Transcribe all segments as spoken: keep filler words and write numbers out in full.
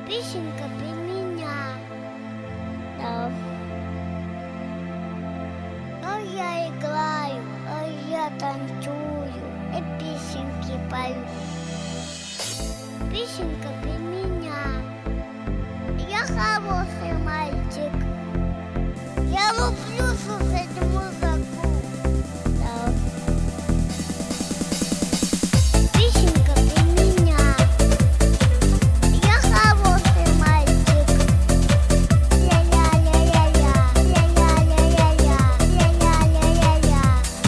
Песенка про меня. Да. А я играю, а я танцую и песенки пою. Песенка про меня. Я хороший мальчик. Я люблю слушать музыку. Да. Песенка про меня. Я хороший мальчик. Ля-ля-ля-ля-ля, ля-ля-ля-ля-ля, ля-ля-ля-ля-ля.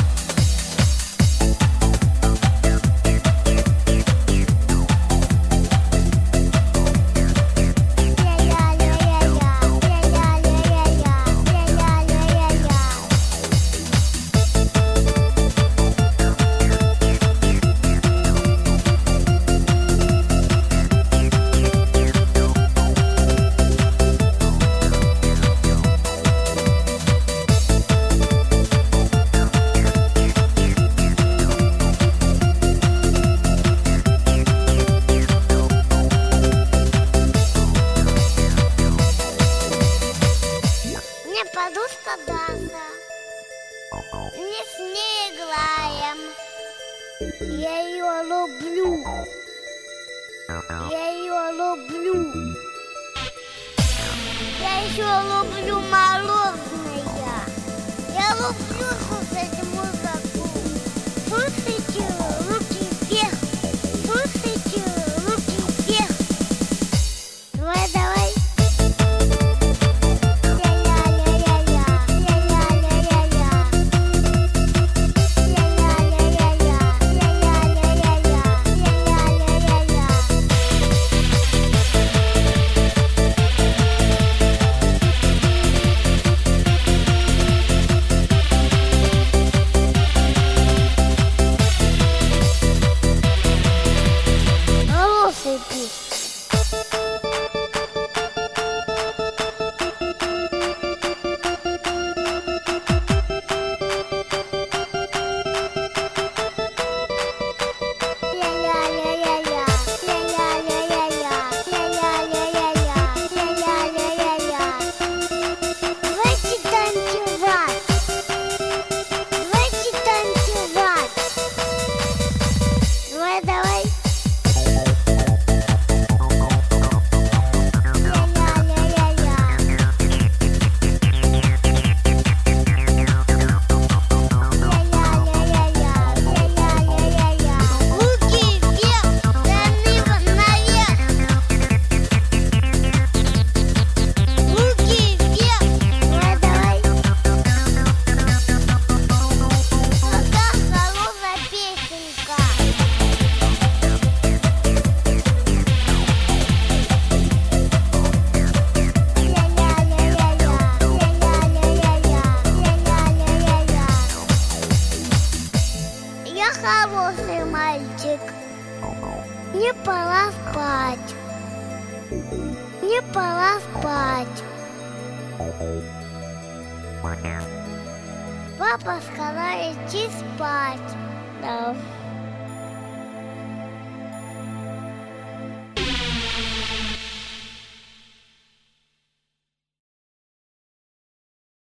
Мне подушка Даша. Мы с ней играем. Я ее люблю. Я ее люблю. Я еще люблю мороженое. Я люблю слушать музыку. Слушайте, руки вверх. Слушайте, руки вверх. Давай, давай. Я хороший мальчик. Мне пора спать. Мне пора спать. Папа сказал идти спать. Да.